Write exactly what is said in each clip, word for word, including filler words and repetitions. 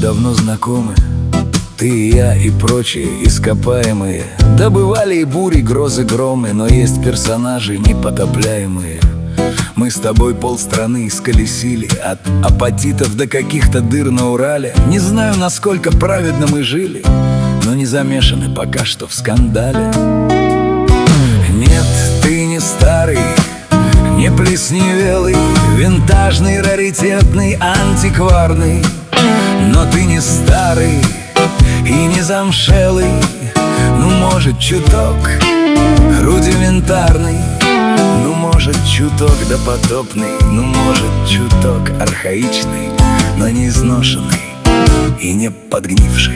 давно знакомы. Ты и я и прочие ископаемые. Да бывали и бури, грозы, громы, но есть персонажи непотопляемые. Мы с тобой полстраны исколесили, от апатитов до каких-то дыр на Урале. Не знаю, насколько праведно мы жили, но не замешаны пока что в скандале. Нет, ты не старый, не плесневелый, винтажный, раритетный, антикварный. Но ты не старый и не замшелый, ну, может, чуток рудиментарный, ну, может, чуток допотопный, ну, может, чуток архаичный, но не изношенный и не подгнивший.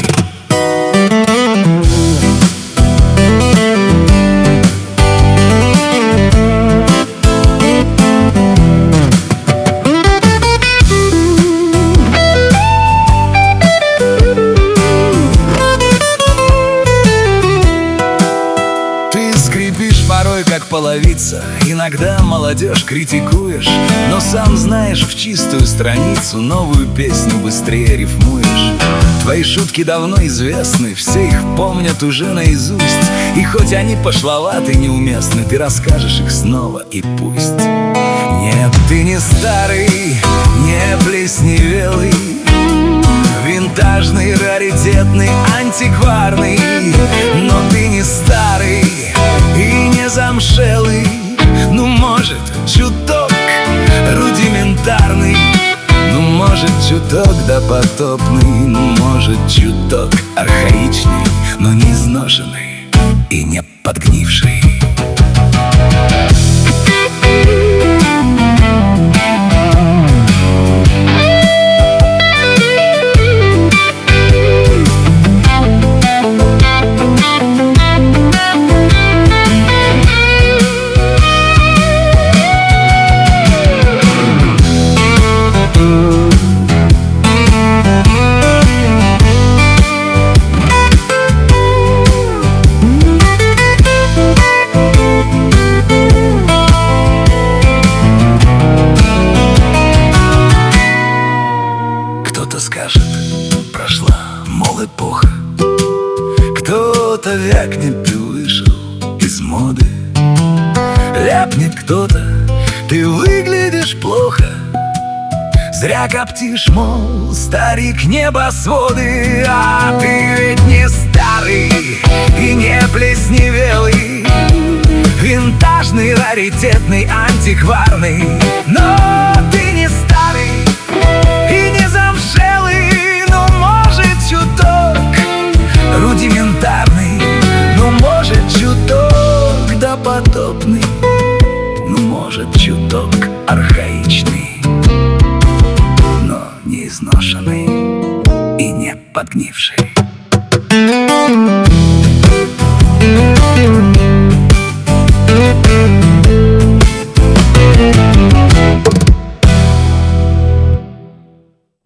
Порой как половица, иногда молодежь критикуешь, но сам знаешь, в чистую страницу новую песню быстрее рифмуешь. Твои шутки давно известны, все их помнят уже наизусть, и хоть они пошловаты, неуместны, ты расскажешь их снова и пусть. Нет, ты не старый, не плесневелый, винтажный, раритетный, антикварный, но ты не старый и не замшелый, ну, может, чуток рудиментарный, ну, может, чуток допотопный, ну, может, чуток архаичный, но не изношенный и не подгнивший. Кто-то скажет, прошла, мол, эпоха. Кто-то вякнет, ты вышел из моды. Ляпнет кто-то, ты выглядишь плохо. Зря коптишь, мол, старик, небосводы. А ты ведь не старый и не плесневелый, винтажный, раритетный, антикварный, но ты не старый и не замшелый, ну, может, чуток рудиментарный, ну, может, чуток допотопный, ну, может, чуток архаичный, но не изношенный и не подгнивший. Thank you.